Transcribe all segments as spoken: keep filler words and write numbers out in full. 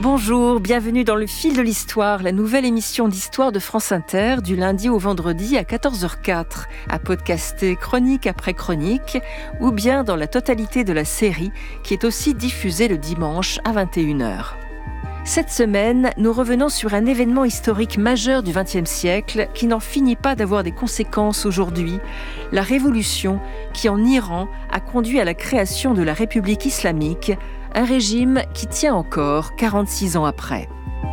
Bonjour, bienvenue dans Le Fil de l'Histoire, la nouvelle émission d'histoire de France Inter du lundi au vendredi à quatorze heures quatre, à podcaster chronique après chronique ou bien dans la totalité de la série qui est aussi diffusée le dimanche à vingt et une heures. Cette semaine, nous revenons sur un événement historique majeur du vingtième siècle qui n'en finit pas d'avoir des conséquences aujourd'hui, la révolution qui en Iran a conduit à la création de la République islamique, un régime qui tient encore quarante-six ans après.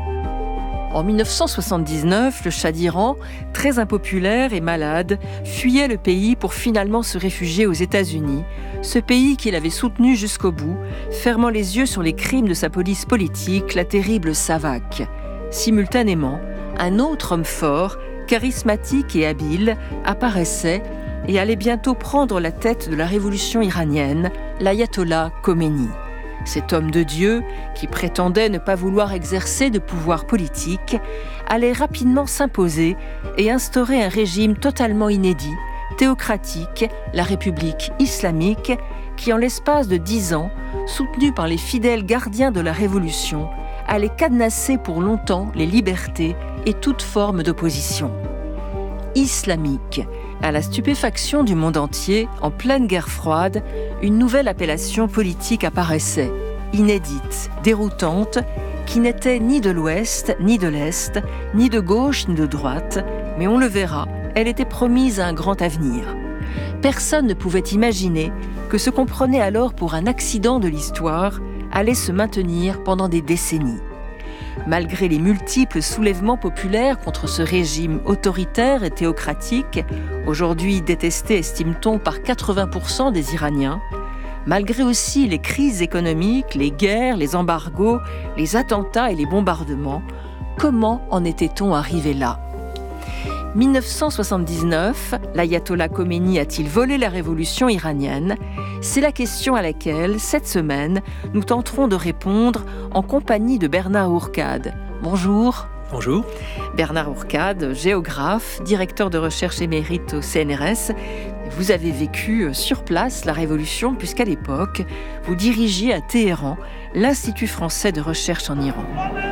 En dix-neuf cent soixante-dix-neuf, le Shah d'Iran, très impopulaire et malade, fuyait le pays pour finalement se réfugier aux États-Unis, ce pays qu'il avait soutenu jusqu'au bout, fermant les yeux sur les crimes de sa police politique, la terrible Savak. Simultanément, un autre homme fort, charismatique et habile, apparaissait et allait bientôt prendre la tête de la révolution iranienne, l'ayatollah Khomeini. Cet homme de Dieu, qui prétendait ne pas vouloir exercer de pouvoir politique, allait rapidement s'imposer et instaurer un régime totalement inédit, théocratique, la République islamique, qui en l'espace de dix ans, soutenu par les fidèles gardiens de la Révolution, allait cadenasser pour longtemps les libertés et toute forme d'opposition. Islamique. À la stupéfaction du monde entier, en pleine guerre froide, une nouvelle appellation politique apparaissait, inédite, déroutante, qui n'était ni de l'Ouest, ni de l'Est, ni de gauche, ni de droite, mais on le verra, elle était promise à un grand avenir. Personne ne pouvait imaginer que ce qu'on prenait alors pour un accident de l'histoire allait se maintenir pendant des décennies. Malgré les multiples soulèvements populaires contre ce régime autoritaire et théocratique, aujourd'hui détesté, estime-t-on, par quatre-vingts pour cent des Iraniens, malgré aussi les crises économiques, les guerres, les embargos, les attentats et les bombardements, comment en était-on arrivé là ? dix-neuf cent soixante-dix-neuf, l'ayatollah Khomeini a-t-il volé la révolution iranienne ? C'est la question à laquelle, cette semaine, nous tenterons de répondre en compagnie de Bernard Hourcade. Bonjour. Bonjour. Bernard Hourcade, géographe, directeur de recherche émérite au C N R S. Vous avez vécu sur place la Révolution puisqu'à l'époque, vous dirigiez à Téhéran l'Institut français de recherche en Iran.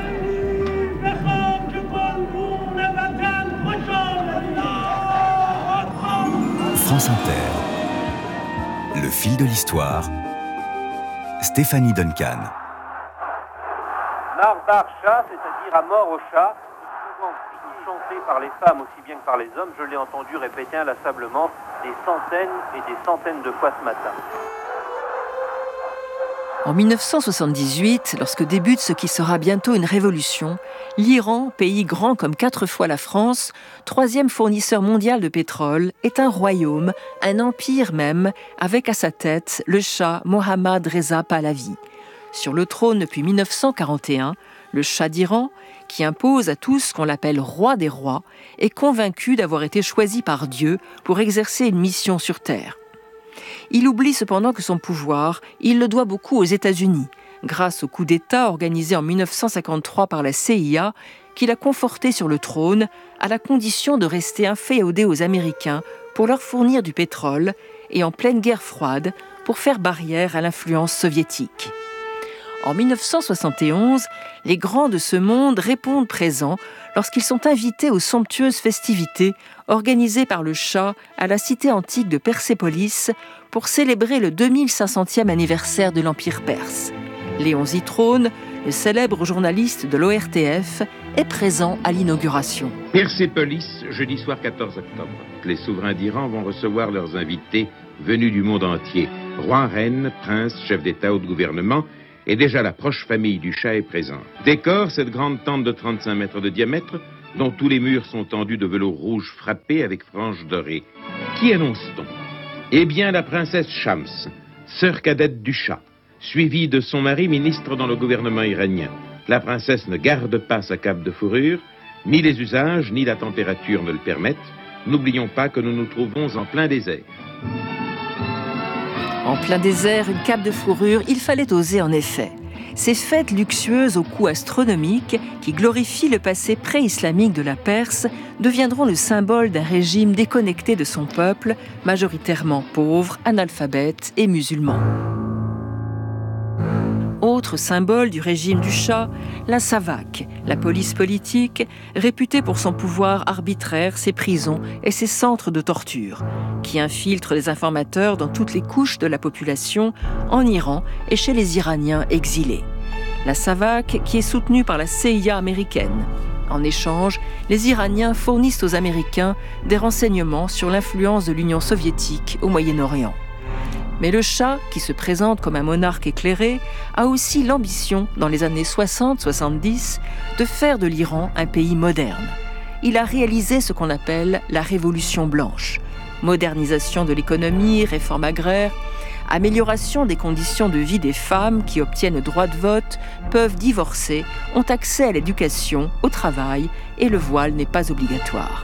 France Inter. Le fil de l'histoire. Stéphanie Duncan. Marbar Shah, c'est-à-dire à mort au chat, souvent chanté par les femmes aussi bien que par les hommes, je l'ai entendu répéter inlassablement des centaines et des centaines de fois ce matin. En dix-neuf cent soixante-dix-huit, lorsque débute ce qui sera bientôt une révolution, l'Iran, pays grand comme quatre fois la France, troisième fournisseur mondial de pétrole, est un royaume, un empire même, avec à sa tête le Shah Mohammad Reza Pahlavi. Sur le trône depuis dix-neuf cent quarante et un, le Shah d'Iran, qui impose à tous ce qu'on l'appelle roi des rois, est convaincu d'avoir été choisi par Dieu pour exercer une mission sur terre. Il oublie cependant que son pouvoir, il le doit beaucoup aux États-Unis, grâce au coup d'État organisé en dix-neuf cent cinquante-trois par la C I A, qui l'a conforté sur le trône, à la condition de rester inféodé aux Américains pour leur fournir du pétrole, et en pleine guerre froide, pour faire barrière à l'influence soviétique. En dix-neuf cent soixante et onze, les grands de ce monde répondent présents lorsqu'ils sont invités aux somptueuses festivités organisées par le Shah à la cité antique de Persépolis pour célébrer le deux mille cinq centième anniversaire de l'Empire perse. Léon Zitrone, le célèbre journaliste de l'O R T F, est présent à l'inauguration. Persépolis, jeudi soir quatorze octobre. Les souverains d'Iran vont recevoir leurs invités venus du monde entier. Rois, reines, princes, chefs d'État ou de gouvernement. Et déjà la proche famille du Shah est présente. Décor, cette grande tente de trente-cinq mètres de diamètre, dont tous les murs sont tendus de velours rouge frappé avec franges dorées. Qui annonce-t-on ? Eh bien, la princesse Shams, sœur cadette du Shah, suivie de son mari ministre dans le gouvernement iranien. La princesse ne garde pas sa cape de fourrure, ni les usages, ni la température ne le permettent. N'oublions pas que nous nous trouvons en plein désert. En plein désert, une cape de fourrure, il fallait oser en effet. Ces fêtes luxueuses au coût astronomique, qui glorifient le passé pré-islamique de la Perse, deviendront le symbole d'un régime déconnecté de son peuple, majoritairement pauvre, analphabète et musulman. Autre symbole du régime du Shah, la Savak, la police politique, réputée pour son pouvoir arbitraire, ses prisons et ses centres de torture, qui infiltre les informateurs dans toutes les couches de la population, en Iran et chez les Iraniens exilés. La Savak qui est soutenue par la C I A américaine. En échange, les Iraniens fournissent aux Américains des renseignements sur l'influence de l'Union soviétique au Moyen-Orient. Mais le Shah, qui se présente comme un monarque éclairé, a aussi l'ambition, dans les années soixante soixante-dix, de faire de l'Iran un pays moderne. Il a réalisé ce qu'on appelle la Révolution blanche. Modernisation de l'économie, réforme agraire, amélioration des conditions de vie des femmes qui obtiennent le droit de vote, peuvent divorcer, ont accès à l'éducation, au travail, et le voile n'est pas obligatoire.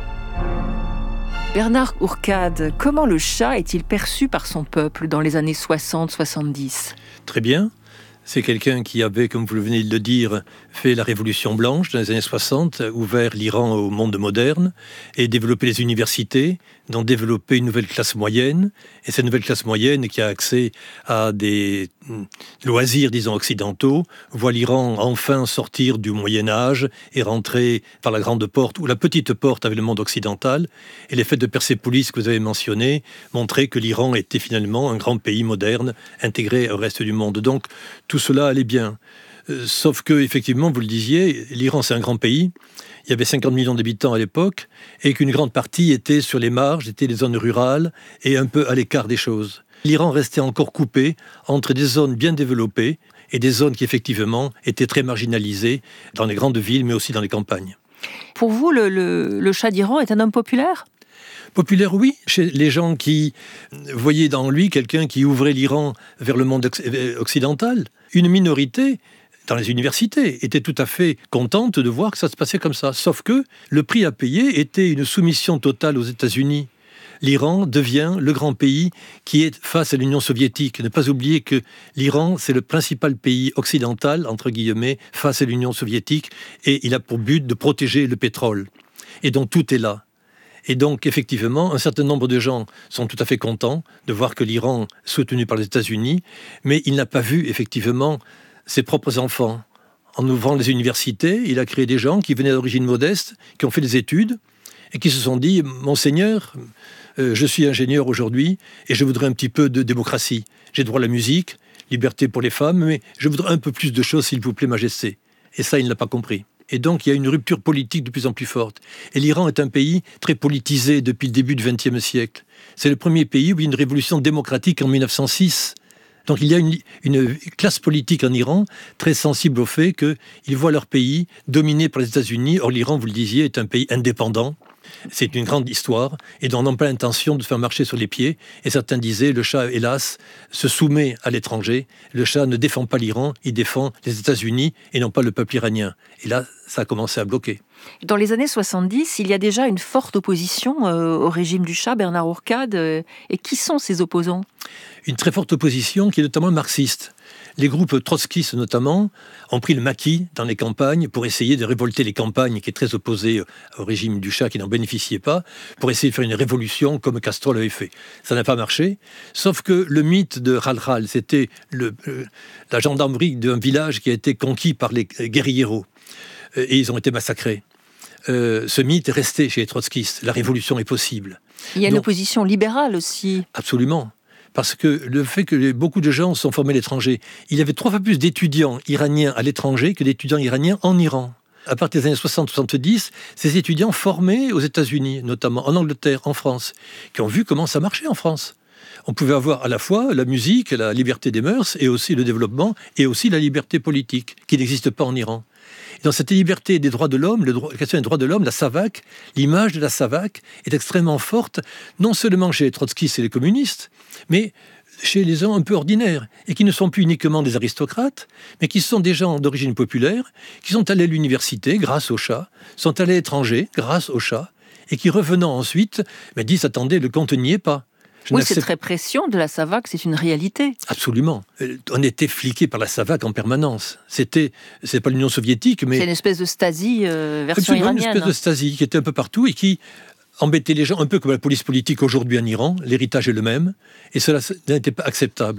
Bernard Hourcade, comment le Shah est-il perçu par son peuple dans les années soixante soixante-dix ? Très bien. C'est quelqu'un qui avait, comme vous venez de le dire, fait la Révolution blanche dans les années soixante, ouvert l'Iran au monde moderne et développé les universités, donc développé une nouvelle classe moyenne. Et cette nouvelle classe moyenne qui a accès à des loisirs, disons, occidentaux, voit l'Iran enfin sortir du Moyen-Âge et rentrer par la grande porte ou la petite porte avec le monde occidental. Et les faits de Persépolis que vous avez mentionnés montraient que l'Iran était finalement un grand pays moderne intégré au reste du monde. Donc, tout cela allait bien. Euh, sauf que, effectivement, vous le disiez, l'Iran, c'est un grand pays. Il y avait cinquante millions d'habitants à l'époque et qu'une grande partie était sur les marges, étaient les zones rurales et un peu à l'écart des choses. L'Iran restait encore coupé entre des zones bien développées et des zones qui, effectivement, étaient très marginalisées dans les grandes villes, mais aussi dans les campagnes. Pour vous, le, le, le Shah d'Iran est un homme populaire ? Populaire, oui, chez les gens qui voyaient dans lui quelqu'un qui ouvrait l'Iran vers le monde occidental. Une minorité, dans les universités, était tout à fait contente de voir que ça se passait comme ça. Sauf que le prix à payer était une soumission totale aux États-Unis. L'Iran devient le grand pays qui est face à l'Union soviétique. Ne pas oublier que l'Iran, c'est le principal pays occidental, entre guillemets, face à l'Union soviétique, et il a pour but de protéger le pétrole. Et donc tout est là. Et donc, effectivement, un certain nombre de gens sont tout à fait contents de voir que l'Iran est soutenu par les États-Unis, mais il n'a pas vu, effectivement, ses propres enfants. En ouvrant les universités, il a créé des gens qui venaient d'origine modeste, qui ont fait des études, et qui se sont dit « Monseigneur, euh, je suis ingénieur aujourd'hui, et je voudrais un petit peu de démocratie. J'ai droit à la musique, liberté pour les femmes, mais je voudrais un peu plus de choses, s'il vous plaît, Majesté. » Et ça, il ne l'a pas compris. Et donc, il y a une rupture politique de plus en plus forte. Et l'Iran est un pays très politisé depuis le début du vingtième siècle. C'est le premier pays où il y a une révolution démocratique en mille neuf cent six. Donc, il y a une, une classe politique en Iran très sensible au fait qu'ils voient leur pays dominé par les États-Unis. Or, l'Iran, vous le disiez, est un pays indépendant. C'est une grande histoire et dont on n'a pas l'intention de se faire marcher sur les pieds. Et certains disaient, le Shah, hélas, se soumet à l'étranger. Le Shah ne défend pas l'Iran, il défend les États-Unis et non pas le peuple iranien. Et là, ça a commencé à bloquer. Dans les années soixante-dix, il y a déjà une forte opposition euh, au régime du Shah, Bernard Hourcade. Euh, et qui sont ses opposants ? Une très forte opposition qui est notamment marxiste. Les groupes trotskistes, notamment, ont pris le maquis dans les campagnes pour essayer de révolter les campagnes, qui est très opposées au régime du Shah, qui n'en bénéficiait pas, pour essayer de faire une révolution comme Castro l'avait fait. Ça n'a pas marché, sauf que le mythe de Ral-Ral, c'était le, euh, la gendarmerie d'un village qui a été conquis par les guérilleros, euh, et ils ont été massacrés. Euh, ce mythe est resté chez les trotskistes. La révolution est possible. Il y a Donc, une opposition libérale aussi. Absolument. Parce que le fait que beaucoup de gens sont formés à l'étranger, il y avait trois fois plus d'étudiants iraniens à l'étranger que d'étudiants iraniens en Iran. À partir des années soixante soixante-dix, ces étudiants formés aux États-Unis, notamment en Angleterre, en France, qui ont vu comment ça marchait en France. On pouvait avoir à la fois la musique, la liberté des mœurs, et aussi le développement, et aussi la liberté politique, qui n'existe pas en Iran. Dans cette liberté des droits de l'homme, le droit, la question des droits de l'homme, la Savak, l'image de la Savak est extrêmement forte, non seulement chez les trotskistes et les communistes, mais chez les gens un peu ordinaires, et qui ne sont plus uniquement des aristocrates, mais qui sont des gens d'origine populaire, qui sont allés à l'université grâce au Shah, sont allés à l'étranger grâce au Shah, et qui, revenant ensuite, mais disent « attendez, le compte n'y est pas ». Je oui, cette répression de la Savak, c'est une réalité. Absolument. On était fliqués par la Savak en permanence. C'était, c'est pas l'Union soviétique, mais... C'est une espèce de Stasi euh, version Absolument, iranienne. Une espèce de Stasi qui était un peu partout et qui embêtait les gens, un peu comme la police politique aujourd'hui en Iran. L'héritage est le même, et cela n'était pas acceptable.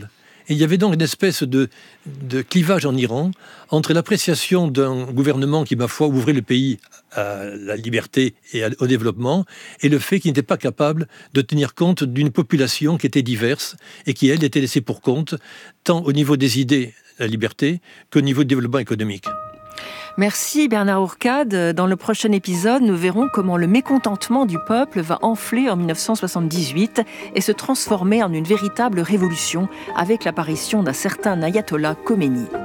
Et il y avait donc une espèce de, de clivage en Iran entre l'appréciation d'un gouvernement qui, ma foi, ouvrait le pays à la liberté et au développement, et le fait qu'il n'était pas capable de tenir compte d'une population qui était diverse et qui, elle, était laissée pour compte, tant au niveau des idées, la liberté, qu'au niveau du développement économique. Merci Bernard Hourcade. Dans le prochain épisode, nous verrons comment le mécontentement du peuple va enfler en dix-neuf cent soixante-dix-huit et se transformer en une véritable révolution avec l'apparition d'un certain ayatollah Khomeini.